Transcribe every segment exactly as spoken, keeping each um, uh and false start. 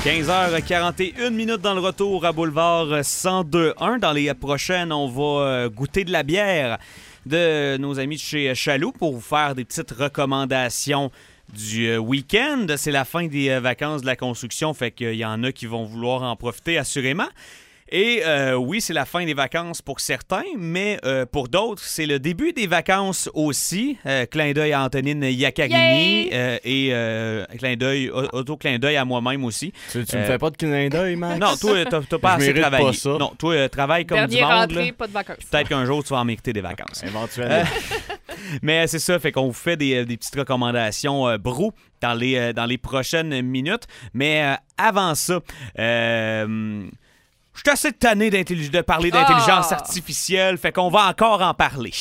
quinze heures quarante et une minutes dans le retour à Boulevard cent deux un. Dans les prochaines, on va goûter de la bière de nos amis de chez Chaloux pour vous faire des petites recommandations du week-end. C'est la fin des vacances de la construction, fait qu'il y en a qui vont vouloir en profiter assurément. Et euh, oui, c'est la fin des vacances pour certains, mais euh, pour d'autres, c'est le début des vacances aussi. Euh, clin d'œil à Antonine Iaccarini euh, et euh, clin d'œil, auto-clin d'œil à moi-même aussi. Tu, tu euh, me fais pas de clin d'œil, Max? Non, toi, t'as, t'as pas Je assez mérite travaillé. pas ça. Non, toi, euh, travaille comme Dernier du monde. rentrée, Là. pas de vacances. Peut-être qu'un jour, tu vas en mériter des vacances. Éventuellement. Euh, mais c'est ça, fait qu'on vous fait des, des petites recommandations euh, brou dans les, euh, dans les prochaines minutes. Mais euh, avant ça... Euh, Je suis assez tanné de parler d'intelligence oh. artificielle, fait qu'on va encore en parler.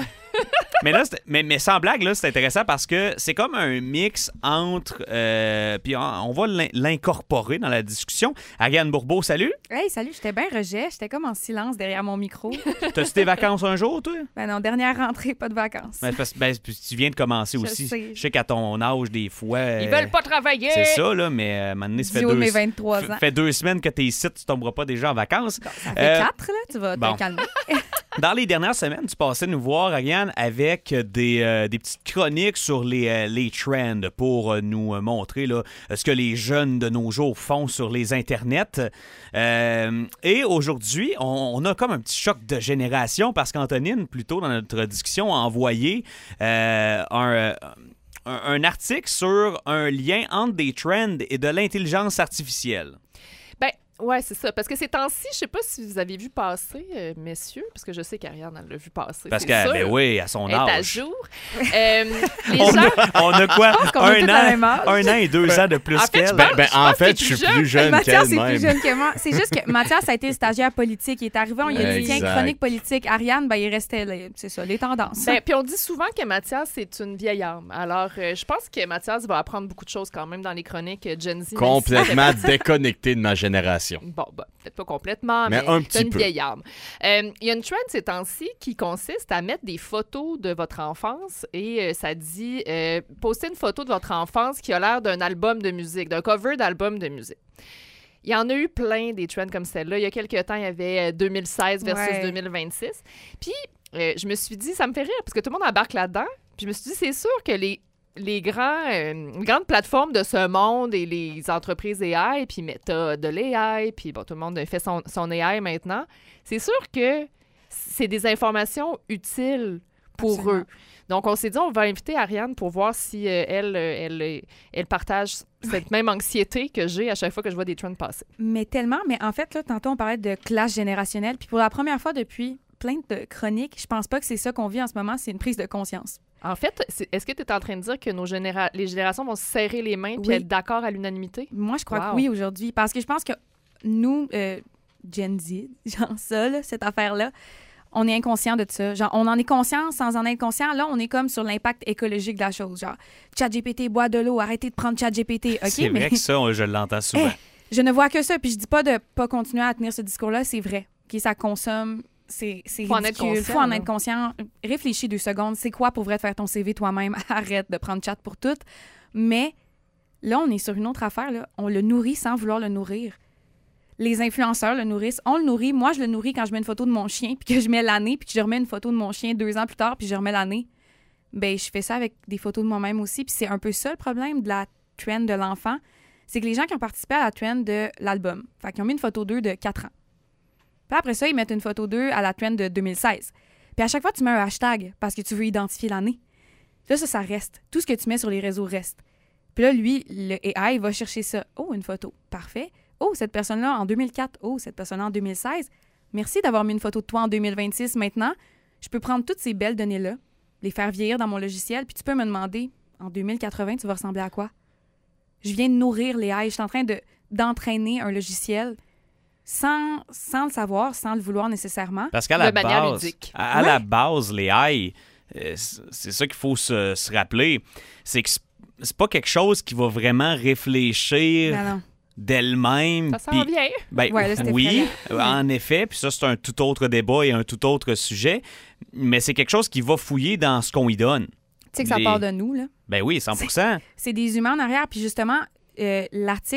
mais là, mais, mais sans blague, là, c'est intéressant parce que c'est comme un mix entre... Euh, puis on, on va l'in- l'incorporer dans la discussion. Ariane Bourbeau, salut. Hey, salut, j'étais bien rejet. J'étais comme en silence derrière mon micro. T'as-tu tes vacances un jour, toi? Ben non, dernière rentrée, pas de vacances. Ben, parce, ben, tu viens de commencer Je aussi. sais. Je sais qu'à ton âge, des fois... Ils euh, veulent pas travailler. C'est ça, là, mais euh, maintenant, ça fait Du haut de deux, mes vingt-trois ans. f- fait deux semaines que t'es ici, tu tomberas pas déjà en vacances. Bon, ça fait Euh, quatre, là. Tu vas bon. te calmer. Dans les dernières semaines, tu passais nous voir, Ariane, avec des, euh, des petites chroniques sur les, euh, les trends pour euh, nous euh, montrer là, ce que les jeunes de nos jours font sur les internets. Euh, et aujourd'hui, on, on a comme un petit choc de génération parce qu'Antonine, plus tôt dans notre discussion, a envoyé euh, un... Euh, un, un article sur un lien entre des trends et de l'intelligence artificielle. Ben, ouais, c'est ça. Parce que ces temps-ci, je sais pas si vous avez vu passer, euh, messieurs, parce que je sais qu'Ariane, elle l'a vu passer. Parce c'est que, sûr. ben oui, à son Elle est à âge. jour. Euh, les On gens... a, on a quoi? qu'on a Un tous la même an, âge. un an et deux ans de plus En fait, qu'elle. je Ben, pense- ben, je en pense fait, que je t'es suis plus plus jeune Mathias, qu'elle c'est même. plus jeune que moi. C'est juste que Mathias a été stagiaire politique. Il est arrivé, il a dit tiens, Exact. chronique politique. Ariane, ben, il restait là. C'est ça, les tendances. Ben, puis on dit souvent que Mathias, c'est une vieille âme. Alors, euh, je pense que Mathias va apprendre beaucoup de choses quand même dans les chroniques Gen Z. même Complètement si- déconnecté de ma génération. Bon, ben, peut-être pas complètement, Mais mais, un c'est petit une peu. vieille âme. Euh, Il y a une trend ces temps-ci qui consiste à mettre des photos de votre enfance et euh, ça dit euh, poster une photo de votre enfance qui a l'air d'un album de musique, d'un cover d'album de musique. Il y en a eu plein des trends comme celle-là. Il y a quelques temps, il y avait euh, deux mille seize versus Ouais. deux mille vingt-six. Puis, euh, je me suis dit, ça me fait rire parce que tout le monde embarque là-dedans. Puis, je me suis dit, c'est sûr que les, les grands, euh, grandes plateformes de ce monde et les entreprises A I, puis Meta de l'A I, puis bon, tout le monde fait son, son A I maintenant, c'est sûr que c'est des informations utiles pour Absolument. eux. Donc, on s'est dit, on va inviter Ariane pour voir si euh, elle, euh, elle, euh, elle partage cette même anxiété que j'ai à chaque fois que je vois des trends passer. Mais tellement. Mais en fait, là, tantôt, on parlait de classe générationnelle. Puis pour la première fois depuis plein de chroniques, je pense pas que c'est ça qu'on vit en ce moment. C'est une prise de conscience. En fait, c'est- est-ce que tu es en train de dire que nos généra- les générations vont se serrer les mains puis Oui. être d'accord à l'unanimité? Moi, je crois Wow. que oui aujourd'hui. Parce que je pense que nous, euh, Gen Z, genre ça, là, cette affaire-là, on est inconscient de ça. Genre, on en est conscient sans en être conscient. Là, on est comme sur l'impact écologique de la chose. Genre, ChatGPT, bois de l'eau, arrêtez de prendre ChatGPT. OK, c'est mais vrai que ça, on- je l'entends souvent. Eh, je ne vois que ça. Puis je dis pas de pas continuer à tenir ce discours-là. C'est vrai. OK, ça consomme. C'est, c'est Faut en être ridicule. conscient, Faut en là. être conscient. Réfléchis deux secondes. C'est quoi pour vrai de faire ton C V toi-même? Arrête de prendre chat pour tout. Mais là, on est sur une autre affaire. Là. On le nourrit sans vouloir le nourrir. Les influenceurs le nourrissent. On le nourrit. Moi, je le nourris quand je mets une photo de mon chien, puis que je mets l'année, puis que je remets une photo de mon chien deux ans plus tard, puis je remets l'année. Ben, je fais ça avec des photos de moi-même aussi. Puis c'est un peu ça le problème de la trend de l'enfant. C'est que les gens qui ont participé à la trend de l'album, fait qu'ils ont mis une photo d'eux de quatre ans. Puis après ça, ils mettent une photo d'eux à la trend de deux mille seize. Puis à chaque fois, tu mets un hashtag parce que tu veux identifier l'année. Là, ça, ça reste. Tout ce que tu mets sur les réseaux reste. Puis là, lui, le A I va chercher ça. Oh, une photo. Parfait. Oh, cette personne-là en deux mille quatre. Oh, cette personne-là en deux mille seize. Merci d'avoir mis une photo de toi en deux mille vingt-six. Maintenant, je peux prendre toutes ces belles données-là, les faire vieillir dans mon logiciel, puis tu peux me demander, en deux mille quatre-vingts, tu vas ressembler à quoi? Je viens de nourrir les A I. Je suis en train de, d'entraîner un logiciel sans, sans le savoir, sans le vouloir nécessairement. Parce qu'à De la manière base, ludique. à, à Ouais. la base, les A I, euh, c'est c'est ça qu'il faut se, se rappeler, c'est que c'est- c'est pas quelque chose qui va vraiment réfléchir Non, non. d'elle-même. Ça s'en puis- vient. Ben, Ouais, là, c'était oui, effrayant. en effet, puis ça, c'est un tout autre débat et un tout autre sujet, mais c'est quelque chose qui va fouiller dans ce qu'on y donne. Tu sais que ça Les- part de nous, là. Ben oui, cent pour cent. C'est des humains en arrière. Puis justement, euh, l'article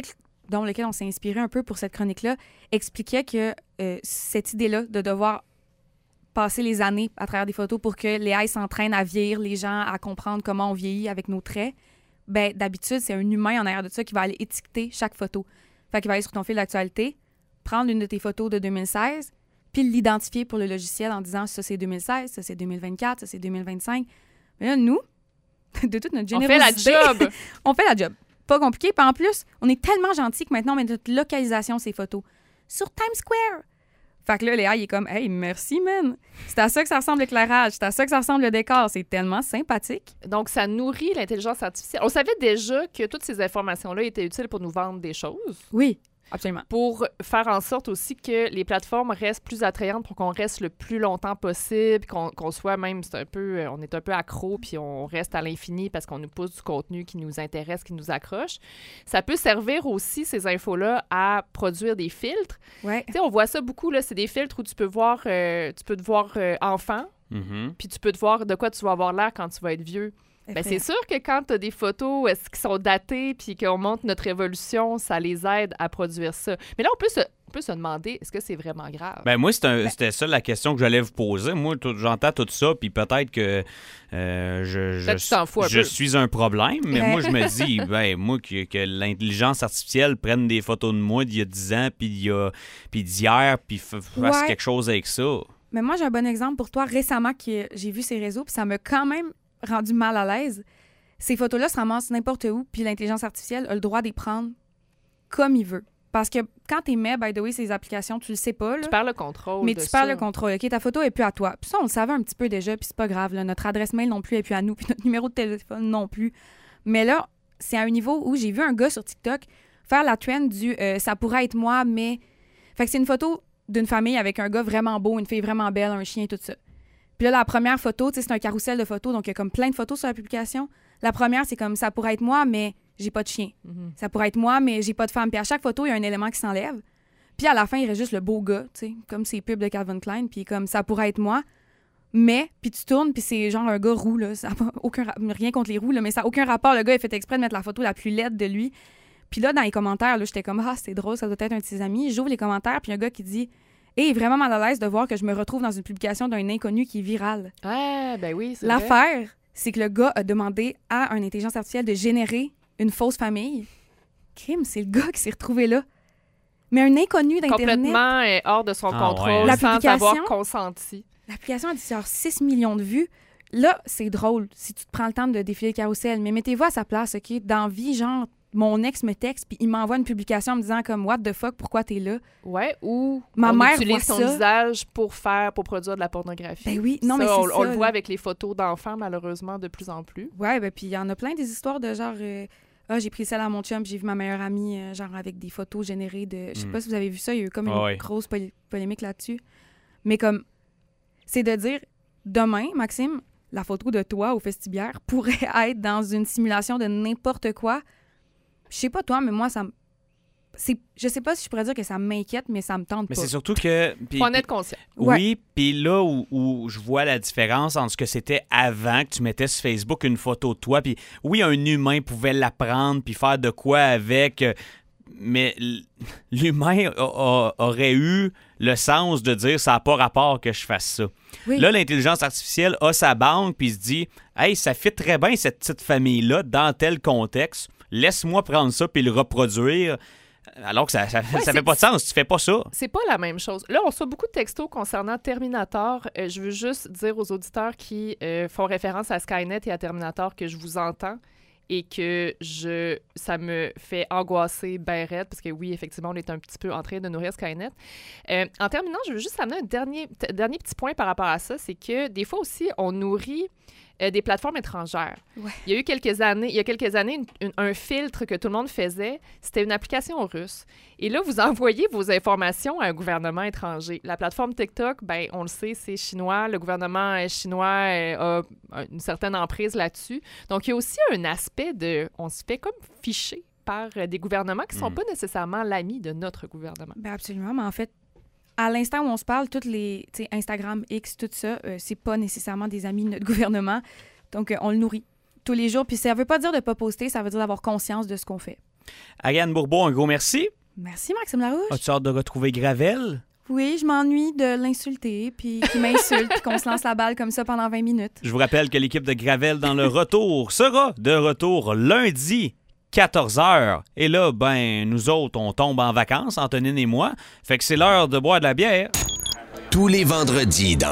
dont lequel on s'est inspiré un peu pour cette chronique-là, expliquait que euh, cette idée-là de devoir passer les années à travers des photos pour que les A I s'entraînent à vieillir les gens, à comprendre comment on vieillit avec nos traits, ben d'habitude, c'est un humain en arrière de ça qui va aller étiqueter chaque photo. Fait qu'il va aller sur ton fil d'actualité, prendre une de tes photos de deux mille seize, puis l'identifier pour le logiciel en disant ça c'est deux mille seize, ça c'est deux mille vingt-quatre, ça c'est deux mille vingt-cinq. Mais là, nous, de toute notre On générosité... fait la job! on fait la job. Pas compliqué. Puis en plus, on est tellement gentils que maintenant, on met notre localisation ces photos sur Times Square. Fait que là, Léa, il est comme « Hey, merci, man! C'est à ça que ça ressemble l'éclairage, c'est à ça que ça ressemble le décor. C'est tellement sympathique. » Donc, ça nourrit l'intelligence artificielle. On savait déjà que toutes ces informations-là étaient utiles pour nous vendre des choses. Oui, absolument. Pour faire en sorte aussi que les plateformes restent plus attrayantes pour qu'on reste le plus longtemps possible, qu'on, qu'on soit même, c'est un peu, on est un peu accro, puis on reste à l'infini parce qu'on nous pousse du contenu qui nous intéresse, qui nous accroche. Ça peut servir aussi, ces infos-là, à produire des filtres. Ouais. Tu sais, on voit ça beaucoup, là, c'est des filtres où tu peux voir, euh, tu peux te voir euh, enfant, Mhm. puis tu peux te voir de quoi tu vas avoir l'air quand tu vas être vieux. Ben, c'est sûr que quand tu as des photos est-ce qui sont datées puis qu'on montre notre évolution, ça les aide à produire ça. Mais là, on peut se, on peut se demander, est-ce que c'est vraiment grave? Ben moi, c'est un- c'était ça la question que j'allais vous poser. Moi, tout- j'entends tout ça, puis peut-être que euh, je, je, Peut-être que tu t'en fous un je peu. suis un problème, mais moi, je me dis, ben moi, que, que l'intelligence artificielle prenne des photos de moi d'il y a dix ans, puis d'il y a- puis d'hier, puis f- fasse Ouais. quelque chose avec ça. Mais moi, j'ai un bon exemple pour toi. Récemment, que j'ai vu ces réseaux, puis ça m'a quand même rendu mal à l'aise. Ces photos-là se ramassent n'importe où, puis l'intelligence artificielle a le droit d'y prendre comme il veut. Parce que quand tu émets, by the way, ces applications, tu le sais pas, là, Tu perds le contrôle mais de tu ça. perds le contrôle. OK, ta photo est plus à toi. Puis ça, on le savait un petit peu déjà, puis c'est pas grave. Là. Notre adresse mail non plus est plus à nous, puis notre numéro de téléphone non plus. Mais là, c'est à un niveau où j'ai vu un gars sur TikTok faire la trend du euh, ça pourrait être moi, mais... Fait que c'est une photo d'une famille avec un gars vraiment beau, une fille vraiment belle, un chien, tout ça. Puis là, la première photo, tu sais, c'est un carrousel de photos, donc il y a comme plein de photos sur la publication. La première, c'est comme ça pourrait être moi, mais j'ai pas de chien. Mhm. Ça pourrait être moi, mais j'ai pas de femme. Puis à chaque photo, il y a un élément qui s'enlève. Puis à la fin, il reste juste le beau gars, tu sais, comme ces pubs de Calvin Klein, puis comme ça pourrait être moi. Mais, puis tu tournes, puis c'est genre un gars roux, là. Ça a pas aucun ra- rien contre les roux, là, mais ça n'a aucun rapport. Le gars, il a fait exprès de mettre la photo la plus laide de lui. Puis là, dans les commentaires, là, j'étais comme, ah, c'est drôle, ça doit être un de ses amis. J'ouvre les commentaires, puis il y a un gars qui dit, hé, vraiment mal à l'aise de voir que je me retrouve dans une publication d'un inconnu qui est viral. Ah, ben oui, c'est vrai. L'affaire, c'est que le gars a demandé à une intelligence artificielle de générer une fausse famille. Kim, c'est le gars qui s'est retrouvé là. Mais un inconnu d'Internet. Complètement euh, hors de son Ah, contrôle, ouais. sans L'application- avoir consenti. L'application a dit genre six millions de vues. Là, c'est drôle si tu te prends le temps de défiler le carrousel. Mais mettez-vous à sa place, OK? Dans vie, genre, mon ex me texte puis il m'envoie une publication en me disant comme « What the fuck, pourquoi t'es là? Ouais, ou Ma on mère utilise voit son ça. visage pour faire, pour produire de la pornographie. » Ben oui, non, Ça, mais c'est on, ça. on le voit là. avec les photos d'enfants, malheureusement, de plus en plus. Ouais, ben puis il y en a plein des histoires de genre... euh, ah, j'ai pris celle à mon chum, j'ai vu ma meilleure amie, euh, genre avec des photos générées de... Je sais Mm. pas si vous avez vu ça, il y a eu comme une Ah ouais. grosse polé- polémique là-dessus. Mais comme, c'est de dire, demain, Maxime, la photo de toi au vestibuaire pourrait être dans une simulation de n'importe quoi. Je sais pas toi, mais moi, ça me... c'est- Je sais pas si je pourrais dire que ça m'inquiète, mais ça me tente Mais pas. c'est surtout que... puis- Faut en être conscient. Ouais. Oui, puis là où, où je vois la différence entre ce que c'était avant, que tu mettais sur Facebook une photo de toi, puis oui, un humain pouvait la prendre puis faire de quoi avec, euh, mais l- l'humain a- a- aurait eu le sens de dire ça n'a pas rapport que je fasse ça. Oui. Là, l'intelligence artificielle a sa banque puis se dit « Hey, ça fit très bien cette petite famille-là dans tel contexte, laisse-moi prendre ça puis le reproduire. » Alors que ça ça, ça c'est- fait pas de sens, tu fais pas ça. C'est pas la même chose. Là, on reçoit beaucoup de textos concernant Terminator. Euh, je veux juste dire aux auditeurs qui euh, font référence à Skynet et à Terminator que je vous entends et que je ça me fait angoisser ben raide parce que oui, effectivement, on est un petit peu en train de nourrir Skynet. Euh, en terminant, je veux juste amener un dernier, t- dernier petit point par rapport à ça, c'est que des fois aussi, on nourrit euh, des plateformes étrangères. Ouais. Il y a eu quelques années, il y a quelques années, une- une- un filtre que tout le monde faisait, c'était une application russe. Et là, vous envoyez vos informations à un gouvernement étranger. La plateforme TikTok, ben, on le sait, c'est chinois. Le gouvernement euh, chinois euh, a une certaine emprise là-dessus. Donc, il y a aussi un aspect de... On se fait comme ficher par euh, des gouvernements qui ne sont Mm. pas nécessairement l'ami de notre gouvernement. Ben absolument, mais en fait, à l'instant où on se parle, toutes les, tu sais, Instagram, X, tout ça, euh, c'est pas nécessairement des amis de notre gouvernement. Donc, euh, on le nourrit tous les jours. Puis ça veut pas dire de pas poster, ça veut dire d'avoir conscience de ce qu'on fait. Ariane Bourbeau, un gros merci. Merci, Maxime Larouche. As-tu hâte de retrouver Gravel? Oui, je m'ennuie de l'insulter, puis qu'il m'insulte, puis qu'on se lance la balle comme ça pendant vingt minutes. Je vous rappelle que l'équipe de Gravel dans le retour sera de retour lundi, quatorze heures. Et là, ben, nous autres, on tombe en vacances, Antonine et moi. Fait que c'est l'heure de boire de la bière. Tous les vendredis dans